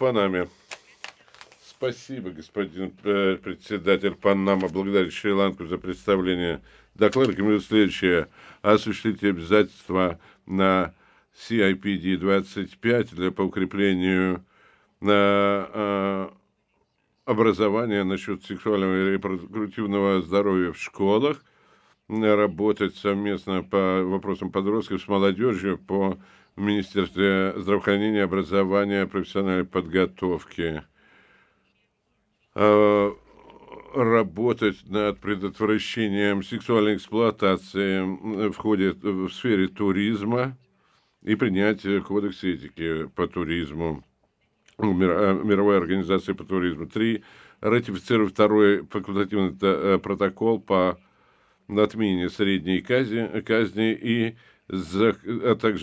Панаме. Спасибо, господин председатель Панама. Благодарю Шри-Ланку за представление доклада. Рекомендую следующее. Осуществить обязательства на CIPD-25 по укреплению образования насчет сексуального и репродуктивного здоровья в школах, работать совместно по вопросам подростков с молодежью по Министерстве здравоохранения, образования, профессиональной подготовки, работать над предотвращением сексуальной эксплуатации в сфере туризма и принять кодекс этики по туризму, Мировой организации по туризму. 3. Ратифицировать второй факультативный протокол по отмене средней казни, а также